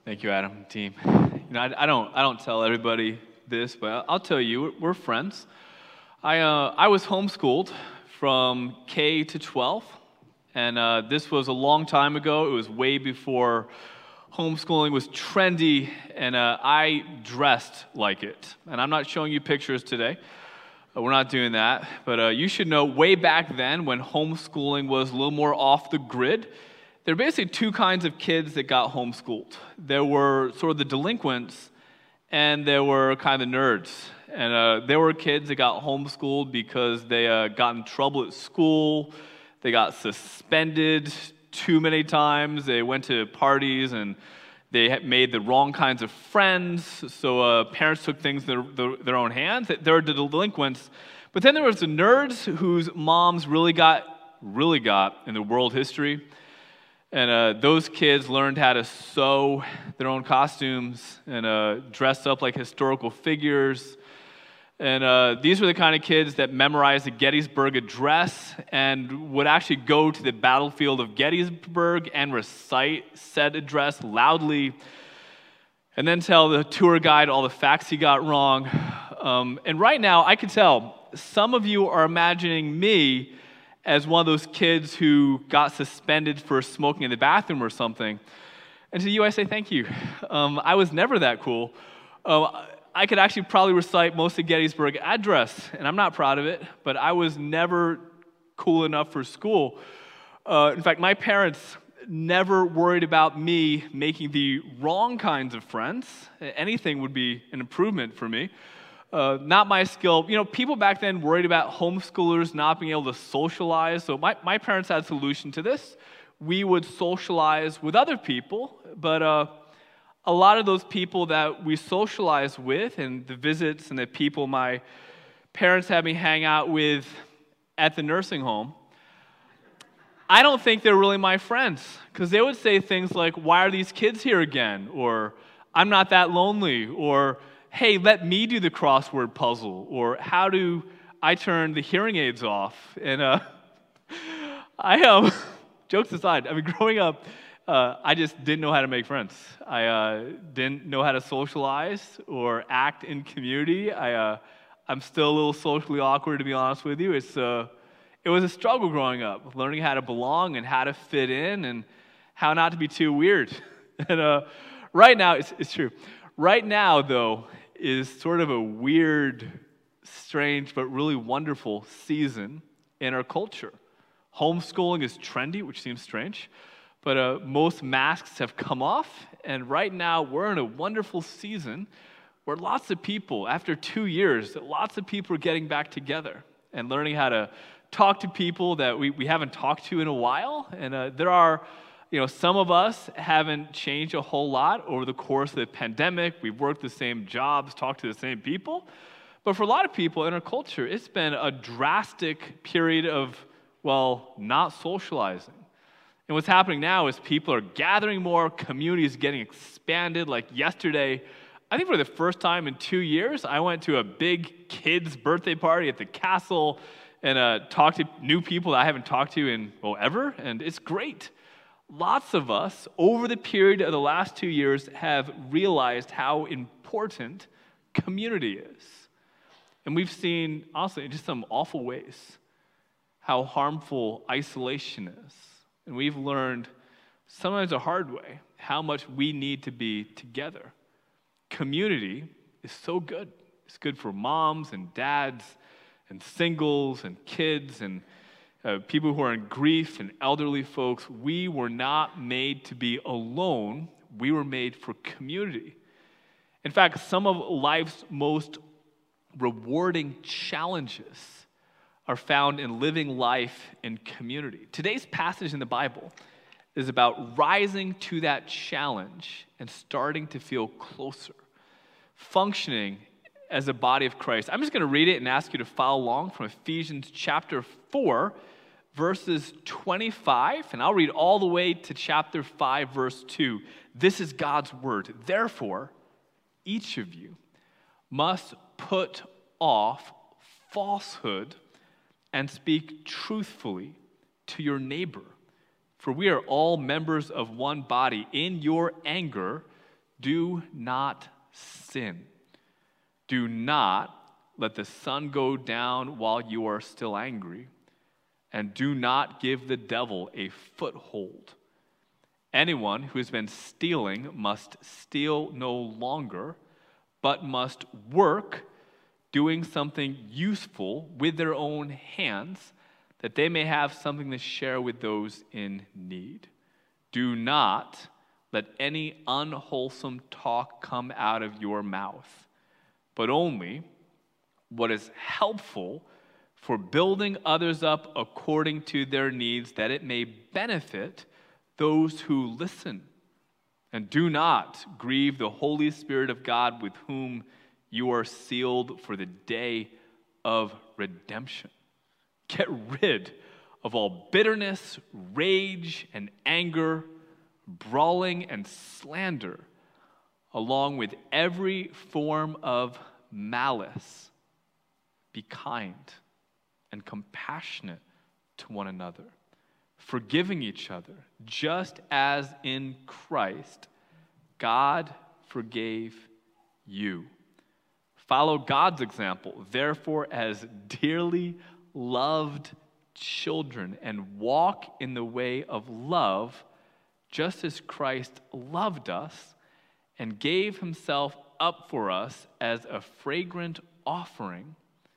Thank you, Adam, team. I don't tell everybody this, but I'll tell you, we're friends. I was homeschooled from K to 12, and this was a long time ago. It was way before homeschooling was trendy, and I dressed like it. And I'm not showing you pictures today. We're not doing that. But you should know, way back then, when homeschooling was a little more off the grid, there were basically two kinds of kids that got homeschooled. There were sort of the delinquents, and there were kind of the nerds. And there were kids that got homeschooled because they got in trouble at school, they got suspended too many times, they went to parties, and they had made the wrong kinds of friends, so parents took things in their own hands. There were the delinquents. But then there was the nerds whose moms really got in the world history. And those kids learned how to sew their own costumes and dress up like historical figures. And these were the kind of kids that memorized the Gettysburg Address and would actually go to the battlefield of Gettysburg and recite said address loudly, and then tell the tour guide all the facts he got wrong. And right now, I can tell some of you are imagining me as one of those kids who got suspended for smoking in the bathroom or something. And to you, I say thank you. I was never that cool. I could actually probably recite most of Gettysburg Address, and I'm not proud of it, but I was never cool enough for school. In fact, my parents never worried about me making the wrong kinds of friends. Anything would be an improvement for me. Not my skill. You know, people back then worried about homeschoolers not being able to socialize. So my parents had a solution to this. We would socialize with other people, but a lot of those people that we socialize with and the visits and the people my parents had me hang out with at the nursing home, I don't think they're really my friends, because they would say things like, "Why are these kids here again?" Or, "I'm not that lonely," or, "Hey, let me do the crossword puzzle," or, "How do I turn the hearing aids off?" And jokes aside, I mean, growing up, I just didn't know how to make friends. I didn't know how to socialize or act in community. I'm still a little socially awkward, to be honest with you. It was a struggle growing up, learning how to belong and how to fit in and how not to be too weird. And right now, it's true. Right now, though, is sort of a weird, strange, but really wonderful season in our culture. Homeschooling is trendy, which seems strange, but most masks have come off, and right now we're in a wonderful season where lots of people, after 2 years, lots of people are getting back together and learning how to talk to people that we haven't talked to in a while. And there are, some of us haven't changed a whole lot over the course of the pandemic. We've worked the same jobs, talked to the same people. But for a lot of people in our culture, it's been a drastic period of, not socializing. And what's happening now is people are gathering more, communities getting expanded. Like yesterday, I think for the first time in 2 years, I went to a big kids' birthday party at the castle and talked to new people that I haven't talked to in, ever, and it's great. Lots of us, over the period of the last 2 years, have realized how important community is. And we've seen, honestly, in just some awful ways, how harmful isolation is. And we've learned, sometimes the hard way, how much we need to be together. Community is so good. It's good for moms and dads and singles and kids and people who are in grief and elderly folks. We were not made to be alone. We were made for community. In fact, some of life's most rewarding challenges are found in living life in community. Today's passage in the Bible is about rising to that challenge and starting to feel closer, functioning as a body of Christ. I'm just going to read it and ask you to follow along from Ephesians chapter 4, verses 25, and I'll read all the way to chapter 5, verse 2. This is God's word. Therefore, each of you must put off falsehood and speak truthfully to your neighbor. For we are all members of one body. In your anger, do not sin. Do not let the sun go down while you are still angry, and do not give the devil a foothold. Anyone who has been stealing must steal no longer, but must work, doing something useful with their own hands, that they may have something to share with those in need. Do not let any unwholesome talk come out of your mouth, but only what is helpful for building others up according to their needs, that it may benefit those who listen. And do not grieve the Holy Spirit of God, with whom you are sealed for the day of redemption. Get rid of all bitterness, rage, and anger, brawling and slander, along with every form of malice. Be kind and compassionate to one another, forgiving each other, just as in Christ God forgave you. Follow God's example, therefore, as dearly loved children, and walk in the way of love, just as Christ loved us and gave himself up for us as a fragrant offering,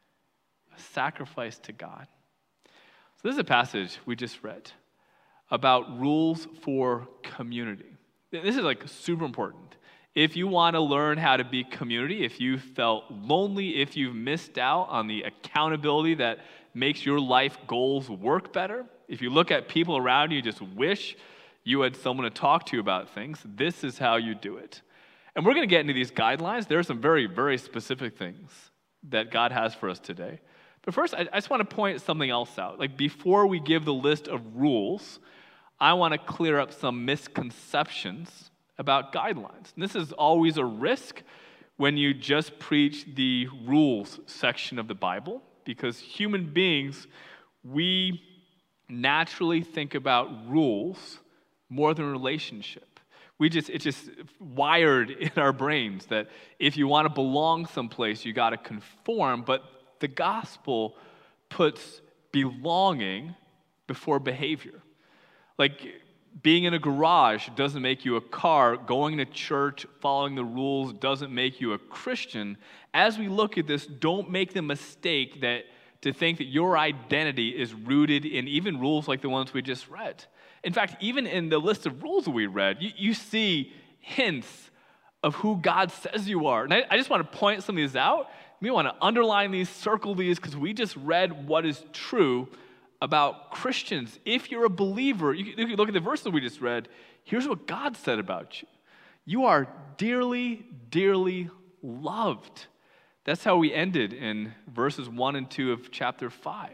a sacrifice to God. So this is a passage we just read about rules for community. This is like super important. If you want to learn how to be community, if you felt lonely, if you've missed out on the accountability that makes your life goals work better, if you look at people around you, just wish you had someone to talk to about things, this is how you do it. And we're going to get into these guidelines. There are some very, very specific things that God has for us today. But first, I just want to point something else out. Like, before we give the list of rules, I want to clear up some misconceptions about guidelines. And this is always a risk when you just preach the rules section of the Bible, because human beings, we naturally think about rules more than relationship. It's just wired in our brains that if you want to belong someplace, you got to conform. But the gospel puts belonging before behavior. Like, being in a garage doesn't make you a car. Going to church, following the rules doesn't make you a Christian. As we look at this, don't make the mistake to think that your identity is rooted in even rules like the ones we just read. In fact, even in the list of rules that we read, you see hints of who God says you are. And I just want to point some of these out. We want to underline these, circle these, because we just read what is true about Christians. If you're a believer, you can look at the verses we just read. Here's what God said about you. You are dearly, dearly loved. That's how we ended in verses 1 and 2 of chapter 5.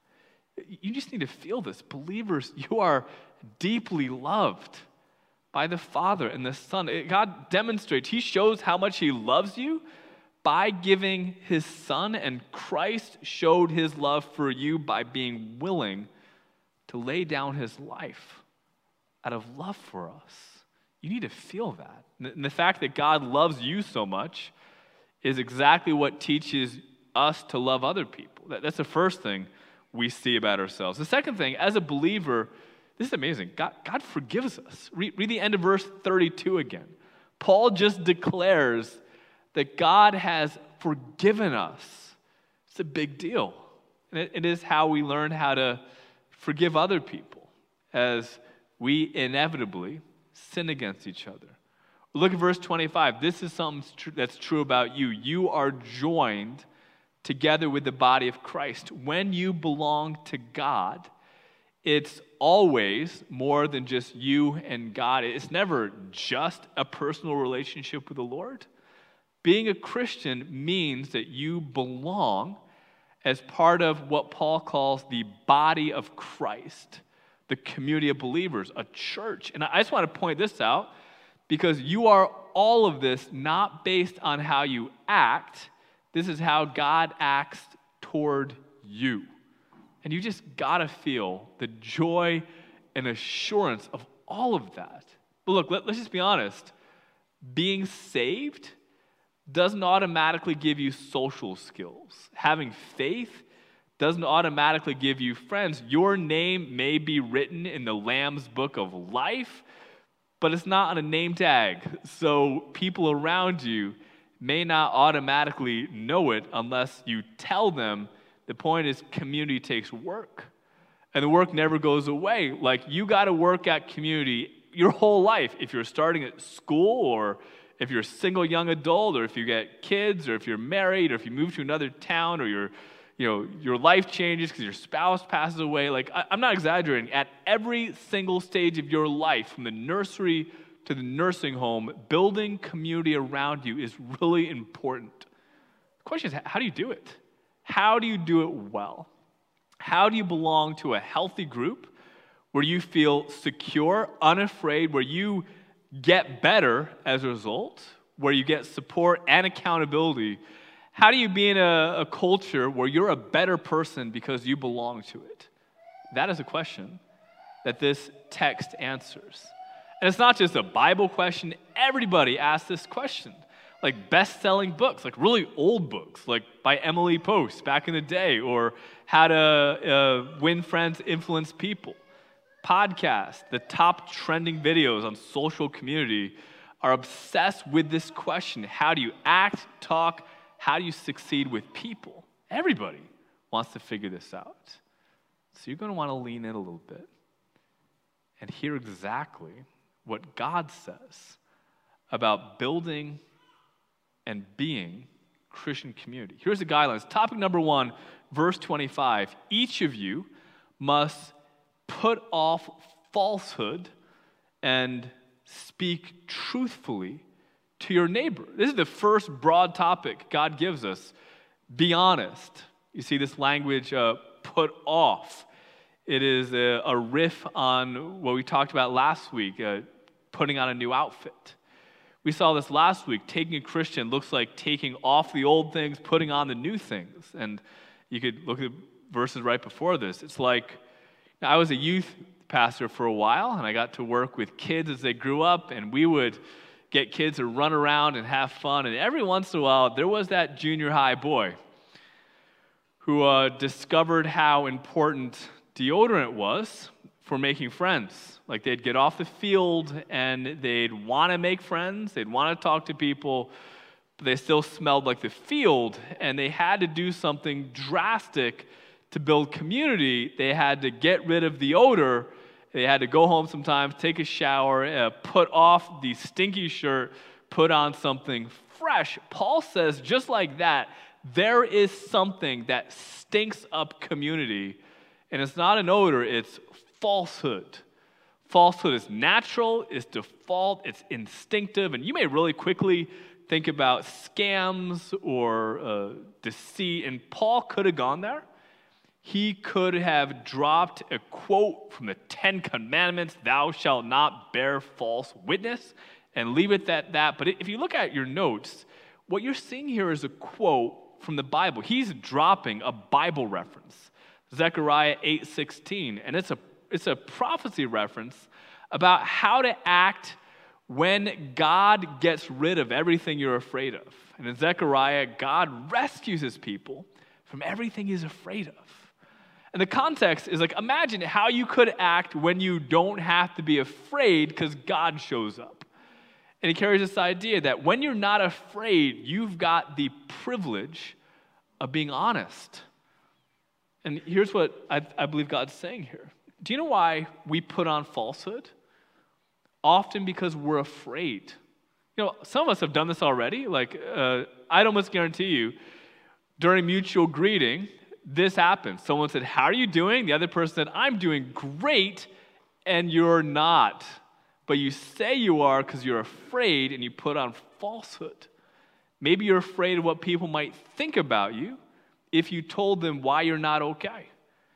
You just need to feel this. Believers, you are deeply loved by the Father and the Son. God demonstrates, he shows how much he loves you by giving his Son, and Christ showed his love for you by being willing to lay down his life out of love for us. You need to feel that. And the fact that God loves you so much is exactly what teaches us to love other people. That's the first thing we see about ourselves. The second thing, as a believer, this is amazing. God forgives us. Read the end of verse 32 again. Paul just declares that God has forgiven us. It's a big deal. And it is how we learn how to forgive other people as we inevitably sin against each other. Look at verse 25. This is something that's true about you. You are joined together with the body of Christ. When you belong to God, it's always more than just you and God. It's never just a personal relationship with the Lord. Being a Christian means that you belong as part of what Paul calls the body of Christ, the community of believers, a church. And I just want to point this out because you are all of this not based on how you act. This is how God acts toward you. And you just got to feel the joy and assurance of all of that. But look, let's just be honest. being saved doesn't automatically give you social skills. Having faith doesn't automatically give you friends. Your name may be written in the Lamb's book of life, but it's not on a name tag. So people around you may not automatically know it unless you tell them. The point is, community takes work. And the work never goes away. Like, you got to work at community your whole life. If you're starting at school, or if you're a single young adult, or if you get kids, or if you're married, or if you move to another town, or your life changes because your spouse passes away. Like, I'm not exaggerating. At every single stage of your life, from the nursery to the nursing home, building community around you is really important. The question is, how do you do it? How do you do it well? How do you belong to a healthy group where you feel secure, unafraid, where you get better as a result, where you get support and accountability? How do you be in a culture where you're a better person because you belong to it? That is a question that this text answers. And it's not just a Bible question. Everybody asks this question. Like best-selling books, like really old books, like by Emily Post back in the day, or How to Win Friends, Influence People. Podcasts, the top trending videos on social community are obsessed with this question. How do you act, talk, how do you succeed with people? Everybody wants to figure this out. So you're going to want to lean in a little bit and hear exactly what God says about building and being Christian community. Here's the guidelines. Topic number 1, verse 25. Each of you must put off falsehood and speak truthfully to your neighbor. This is the first broad topic God gives us. Be honest. You see this language, put off. It is a riff on what we talked about last week, putting on a new outfit. We saw this last week. Taking a Christian looks like taking off the old things, putting on the new things. And you could look at verses right before this. It's like, I was a youth pastor for a while, and I got to work with kids as they grew up, and we would get kids to run around and have fun. And every once in a while, there was that junior high boy who discovered how important deodorant was for making friends. Like, they'd get off the field and they'd want to make friends, they'd want to talk to people, but they still smelled like the field, and they had to do something drastic to build community. They had to get rid of the odor. They had to go home sometimes, take a shower, put off the stinky shirt, put on something fresh. Paul says, just like that, there is something that stinks up community, and it's not an odor, it's falsehood. Falsehood is natural, it's default, it's instinctive, and you may really quickly think about scams or deceit, and Paul could have gone there. He could have dropped a quote from the 10 Commandments, thou shalt not bear false witness, and leave it at that. But if you look at your notes, what you're seeing here is a quote from the Bible. He's dropping a Bible reference, Zechariah 8:16, and it's a prophecy reference about how to act when God gets rid of everything you're afraid of. And in Zechariah, God rescues his people from everything he's afraid of. And the context is like, imagine how you could act when you don't have to be afraid because God shows up. And he carries this idea that when you're not afraid, you've got the privilege of being honest. And here's what I believe God's saying here. Do you know why we put on falsehood? Often because we're afraid. You know, some of us have done this already. Like, I'd almost guarantee you, during mutual greeting, this happened. Someone said, how are you doing? The other person said, I'm doing great, and you're not. But you say you are because you're afraid, and you put on falsehood. Maybe you're afraid of what people might think about you if you told them why you're not okay.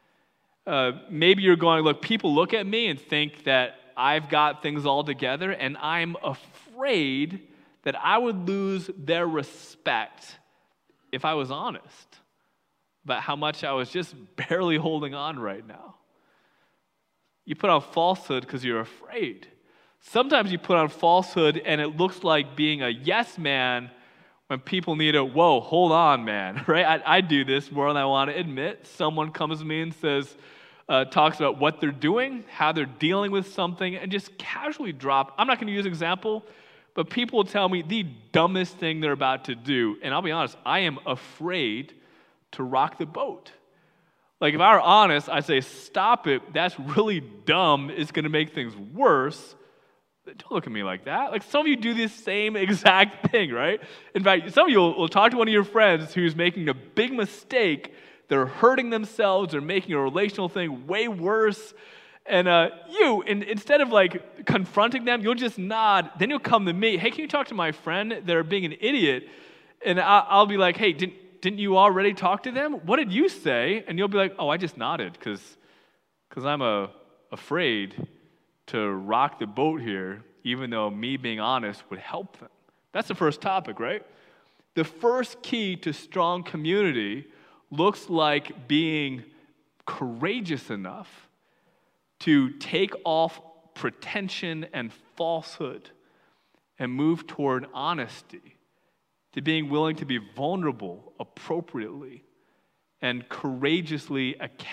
Maybe you're going, look, people look at me and think that I've got things all together, and I'm afraid that I would lose their respect if I was honest about how much I was just barely holding on right now. You put on falsehood because you're afraid. Sometimes you put on falsehood and it looks like being a yes man when people need a, whoa, hold on, man, right? I do this more than I want to admit. Someone comes to me and says, talks about what they're doing, how they're dealing with something, and just casually drop. I'm not going to use an example, but people will tell me the dumbest thing they're about to do. And I'll be honest, I am afraid to rock the boat. Like, if I were honest, I'd say, stop it. That's really dumb. It's going to make things worse. Don't look at me like that. Like, some of you do this same exact thing, right? In fact, some of you will talk to one of your friends who's making a big mistake. They're hurting themselves. They're making a relational thing way worse. And instead of like confronting them, you'll just nod. Then you'll come to me. Hey, can you talk to my friend? They're being an idiot. And I'll be like, hey, didn't you already talk to them? What did you say? And you'll be like, oh, I just nodded because I'm afraid to rock the boat here, even though me being honest would help them. That's the first topic, right? The first key to strong community looks like being courageous enough to take off pretension and falsehood and move toward honesty, to being willing to be vulnerable appropriately and courageously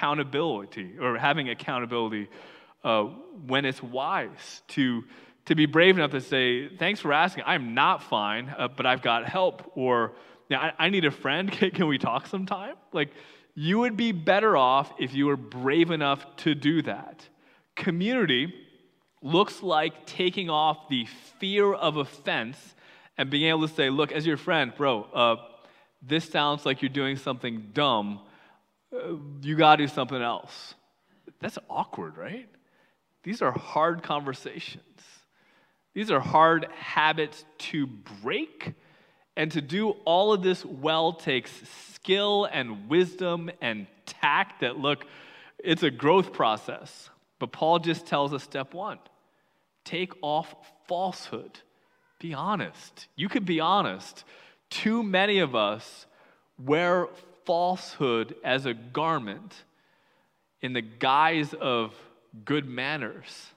having accountability when it's wise, to be brave enough to say, thanks for asking, I'm not fine, but I've got help, or I need a friend, can we talk sometime? Like, you would be better off if you were brave enough to do that. Community looks like taking off the fear of offense and being able to say, look, as your friend, bro, this sounds like you're doing something dumb. You got to do something else. That's awkward, right? These are hard conversations. These are hard habits to break. And to do all of this well takes skill and wisdom and tact that, look, it's a growth process. But Paul just tells us step one, take off falsehood. Be honest. You could be honest. Too many of us wear falsehood as a garment in the guise of good manners.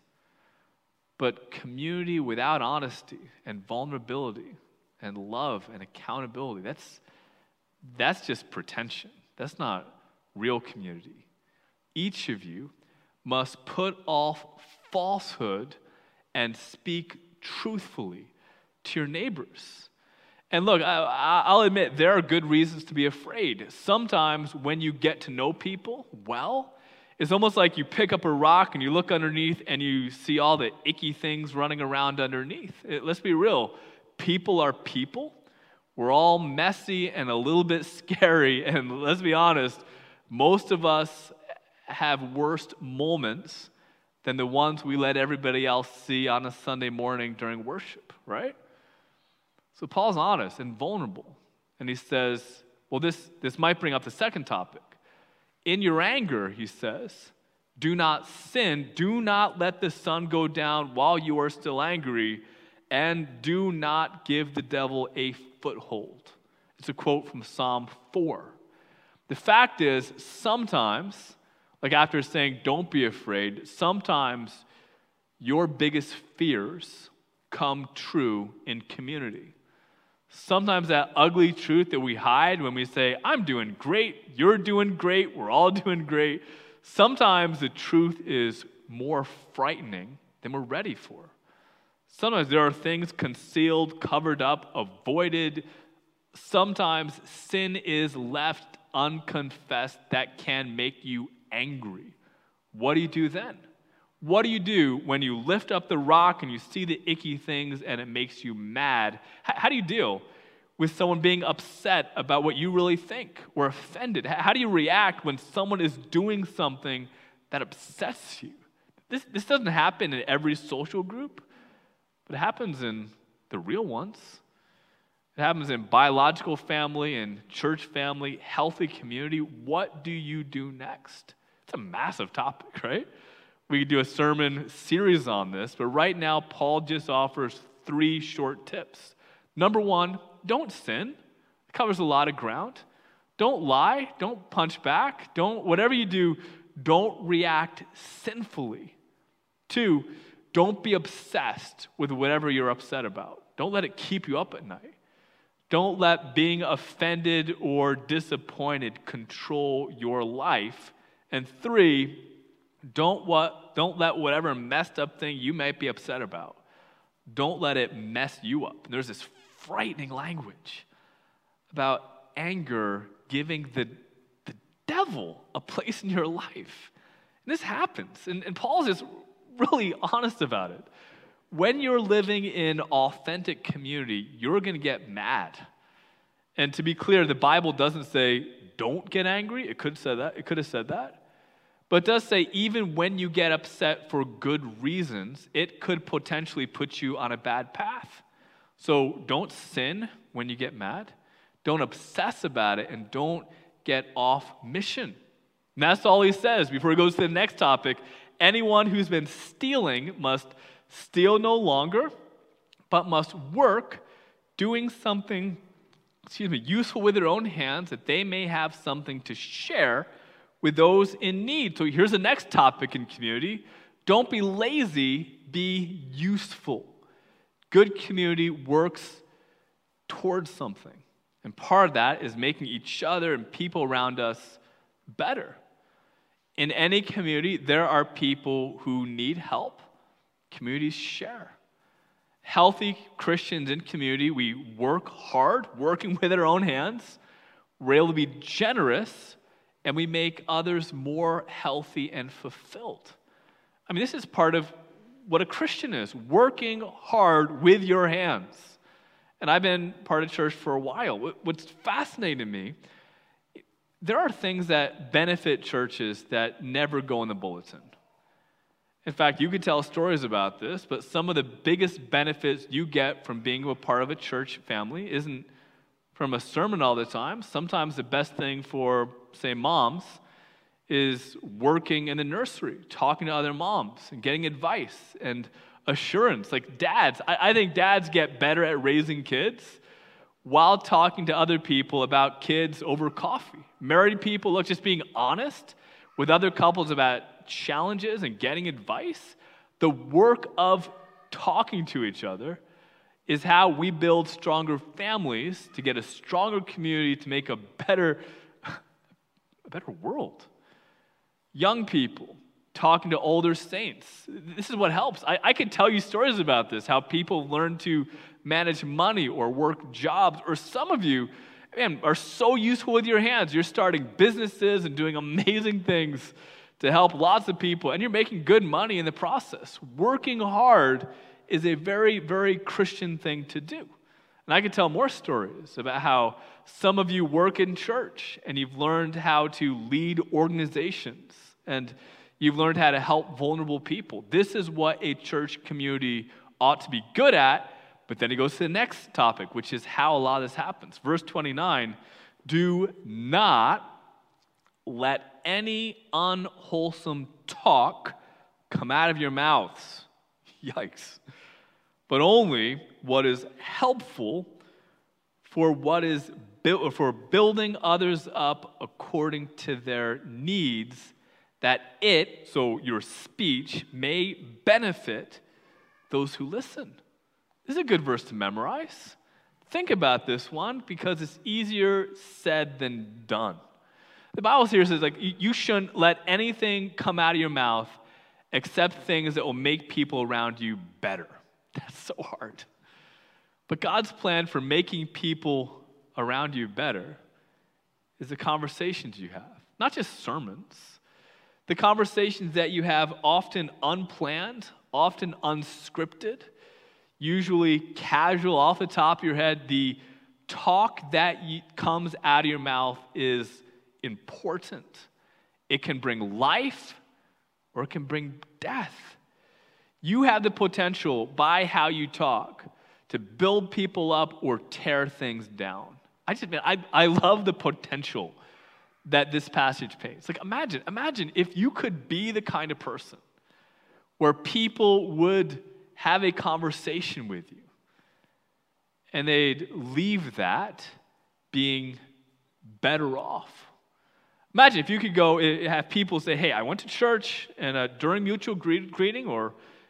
But community without honesty and vulnerability and love and accountability, that's just pretension. That's not real community. Each of you must put off falsehood and speak truthfully to your neighbors. And look, I'll admit, there are good reasons to be afraid. Sometimes when you get to know people well, it's almost like you pick up a rock and you look underneath and you see all the icky things running around underneath. Let's be real. People are people. We're all messy and a little bit scary. And let's be honest, most of us have worse moments than the ones we let everybody else see on a Sunday morning during worship, right? So Paul's honest and vulnerable. And he says, well, this might bring up the second topic. In your anger, he says, do not sin, do not let the sun go down while you are still angry, and do not give the devil a foothold. It's a quote from Psalm 4. The fact is, sometimes, like after saying don't be afraid, sometimes your biggest fears come true in community. Sometimes that ugly truth that we hide when we say, I'm doing great, you're doing great, we're all doing great, sometimes the truth is more frightening than we're ready for. Sometimes there are things concealed, covered up, avoided. Sometimes sin is left unconfessed that can make you angry. What do you do then? What do you do when you lift up the rock and you see the icky things and it makes you mad? How do you deal with someone being upset about what you really think or offended? How do you react when someone is doing something that upsets you? This doesn't happen in every social group, but it happens in the real ones. It happens in biological family and church family, healthy community. What do you do next? It's a massive topic, right? We could do a sermon series on this, but right now, Paul just offers 3 short tips. Number 1, don't sin. It covers a lot of ground. Don't lie. Don't punch back. Whatever you do, don't react sinfully. 2, don't be obsessed with whatever you're upset about. Don't let it keep you up at night. Don't let being offended or disappointed control your life. And 3, don't let whatever messed up thing you might be upset about, don't let it mess you up. And there's this frightening language about anger giving the devil a place in your life. And this happens. And Paul's just really honest about it. When you're living in authentic community, you're going to get mad. And to be clear, the Bible doesn't say, don't get angry. It could have said that. But it does say, even when you get upset for good reasons, it could potentially put you on a bad path. So don't sin when you get mad. Don't obsess about it, and don't get off mission. And that's all he says before he goes to the next topic. Anyone who's been stealing must steal no longer, but must work, doing something, useful with their own hands, that they may have something to share with those in need. So here's the next topic in community. Don't be lazy, be useful. Good community works towards something. And part of that is making each other and people around us better. In any community, there are people who need help. Communities share. Healthy Christians in community, we work hard, working with our own hands. We're able to be generous, and we make others more healthy and fulfilled. I mean, this is part of what a Christian is, working hard with your hands. And I've been part of church for a while. What's fascinating to me, there are things that benefit churches that never go in the bulletin. In fact, you could tell stories about this, but some of the biggest benefits you get from being a part of a church family isn't from a sermon all the time. Sometimes the best thing for, say, moms is working in the nursery, talking to other moms and getting advice and assurance. Like dads, I think dads get better at raising kids while talking to other people about kids over coffee. Married people, look, just being honest with other couples about challenges and getting advice. The work of talking to each other is how we build stronger families to get a stronger community to make a better world. Young people talking to older saints. This is what helps. I could tell you stories about this, how people learn to manage money or work jobs, or some of you, man, are so useful with your hands. You're starting businesses and doing amazing things to help lots of people, and you're making good money in the process. Working hard is a very, very Christian thing to do. And I could tell more stories about how some of you work in church and you've learned how to lead organizations and you've learned how to help vulnerable people. This is what a church community ought to be good at. But then he goes to the next topic, which is how a lot of this happens. Verse 29, do not let any unwholesome talk come out of your mouths. Yikes. But only what is helpful for building others up according to their needs, that it, so your speech, may benefit those who listen. This is a good verse to memorize. Think about this one because it's easier said than done. The Bible here says, you shouldn't let anything come out of your mouth except things that will make people around you better. That's so hard. But God's plan for making people around you better is the conversations you have, not just sermons. The conversations that you have, often unplanned, often unscripted, usually casual, off the top of your head. The talk that comes out of your mouth is important. It can bring life or it can bring death. You have the potential, by how you talk, to build people up or tear things down. I love the potential that this passage paints. Like imagine if you could be the kind of person where people would have a conversation with you and they'd leave that being better off. Imagine if you could go have people say, hey, I went to church and during mutual greeting or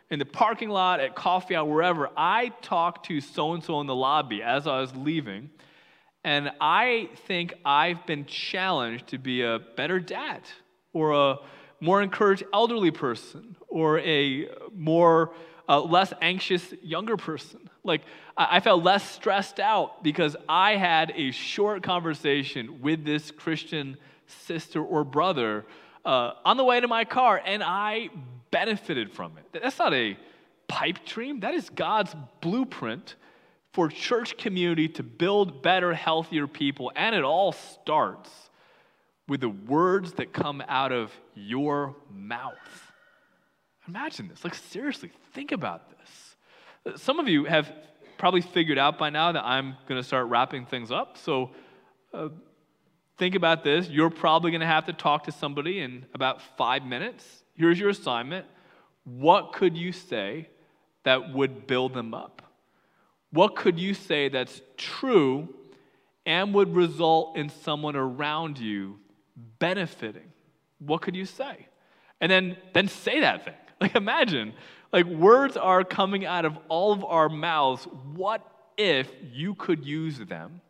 in the parking lot, at coffee hour, wherever, I talked to so-and-so in the lobby as I was leaving, and I think I've been challenged to be a better dad, or a more encouraged elderly person, or a more less anxious younger person. Like, I felt less stressed out because I had a short conversation with this Christian sister or brother on the way to my car, and I benefited from it. That's not a pipe dream. That is God's blueprint for church community to build better, healthier people, and it all starts with the words that come out of your mouth. Imagine this. Like, seriously, think about this. Some of you have probably figured out by now that I'm going to start wrapping things up, so think about this. You're probably going to have to talk to somebody in about 5 minutes. Here's your assignment. What could you say that would build them up? What could you say that's true and would result in someone around you benefiting? What could you say? And then say that thing. Like, imagine, like, words are coming out of all of our mouths. What if you could use them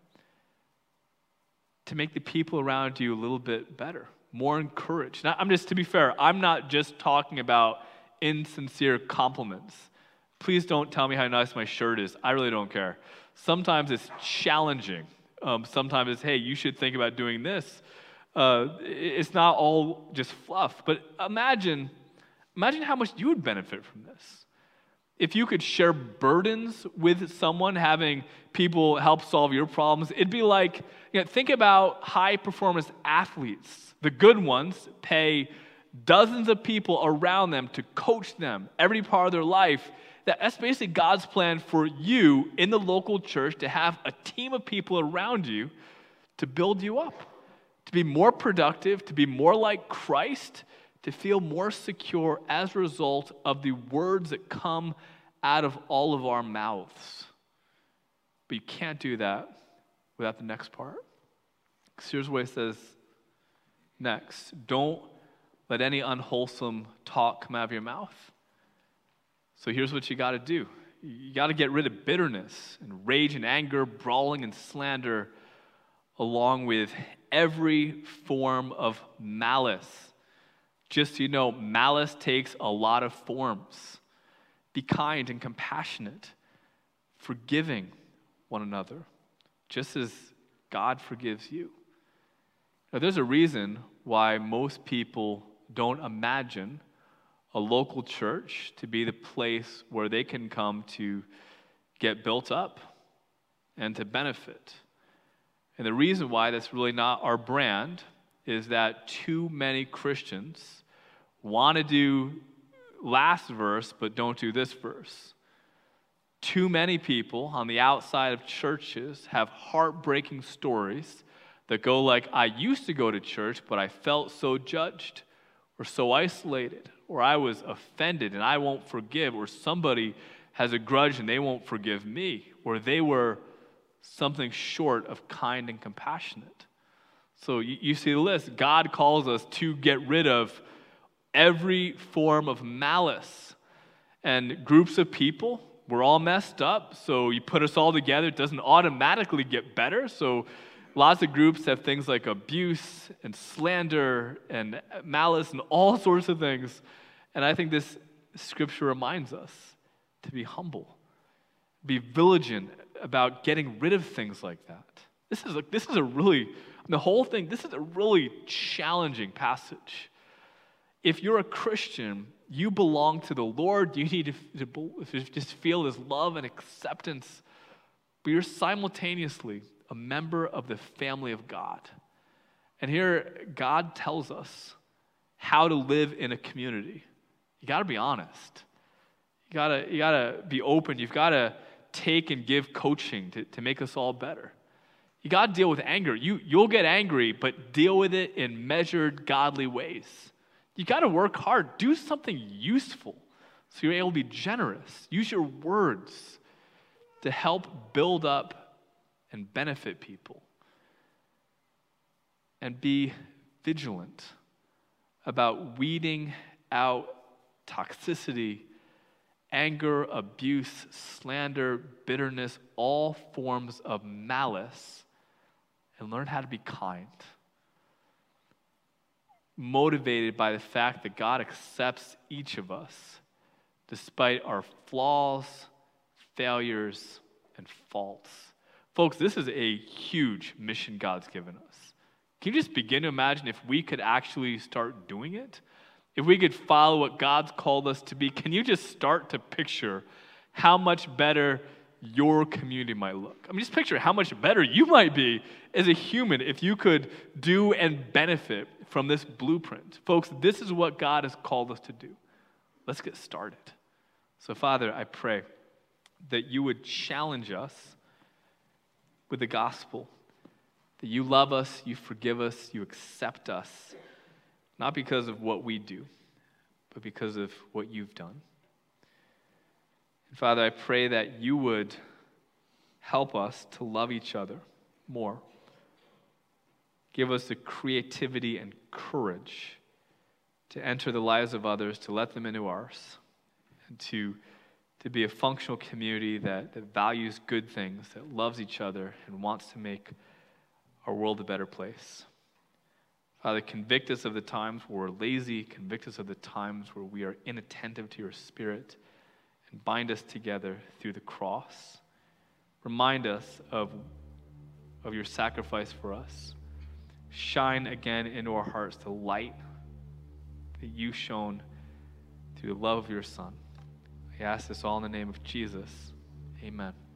to make the people around you a little bit better, more encouraged? Now, to be fair, I'm not just talking about insincere compliments. Please don't tell me how nice my shirt is. I really don't care. Sometimes it's challenging. Sometimes it's, hey, you should think about doing this. It's not all just fluff. But imagine how much you would benefit from this. If you could share burdens with someone, having people help solve your problems, it'd be like, think about high-performance athletes. The good ones pay dozens of people around them to coach them every part of their life. That's basically God's plan for you in the local church, to have a team of people around you to build you up, to be more productive, to be more like Christ, to feel more secure as a result of the words that come out of all of our mouths. But you can't do that without the next part. Because here's what it says next. Don't let any unwholesome talk come out of your mouth. So here's what you got to do. You got to get rid of bitterness and rage and anger, brawling and slander, along with every form of malice. Just so you know, malice takes a lot of forms. Be kind and compassionate, forgiving one another, just as God forgives you. Now, there's a reason why most people don't imagine a local church to be the place where they can come to get built up and to benefit. And the reason why that's really not our brand is that too many Christians want to do last verse but don't do this verse. Too many people on the outside of churches have heartbreaking stories that go like, I used to go to church, but I felt so judged or so isolated, or I was offended and I won't forgive, or somebody has a grudge and they won't forgive me, or they were something short of kind and compassionate. So you see the list. God calls us to get rid of every form of malice. And groups of people, we're all messed up, so you put us all together, it doesn't automatically get better. So lots of groups have things like abuse and slander and malice and all sorts of things. And I think this scripture reminds us to be humble, be vigilant about getting rid of things like that. This is a really challenging passage. If you're a Christian, you belong to the Lord. You need to just feel His love and acceptance, but you're simultaneously a member of the family of God. And here, God tells us how to live in a community. You got to be honest. You gotta be open. You've got to take and give coaching to make us all better. You got to deal with anger. You'll get angry, but deal with it in measured, godly ways. You got to work hard. Do something useful so you're able to be generous. Use your words to help build up and benefit people. And be vigilant about weeding out toxicity anger, abuse, slander, bitterness, all forms of malice, and learn how to be kind. Motivated by the fact that God accepts each of us despite our flaws, failures, and faults. Folks, this is a huge mission God's given us. Can you just begin to imagine if we could actually start doing it? If we could follow what God's called us to be, can you just start to picture how much better your community might look? I mean, just picture how much better you might be as a human if you could do and benefit from this blueprint. Folks, this is what God has called us to do. Let's get started. So, Father, I pray that you would challenge us with the gospel, that you love us, you forgive us, you accept us, not because of what we do, but because of what you've done. And Father, I pray that you would help us to love each other more. Give us the creativity and courage to enter the lives of others, to let them into ours, and to be a functional community that values good things, that loves each other, and wants to make our world a better place. Father, convict us of the times where we're lazy, convict us of the times where we are inattentive to your Spirit, and bind us together through the cross. Remind us of your sacrifice for us. Shine again into our hearts the light that you shone through the love of your Son. I ask this all in the name of Jesus. Amen.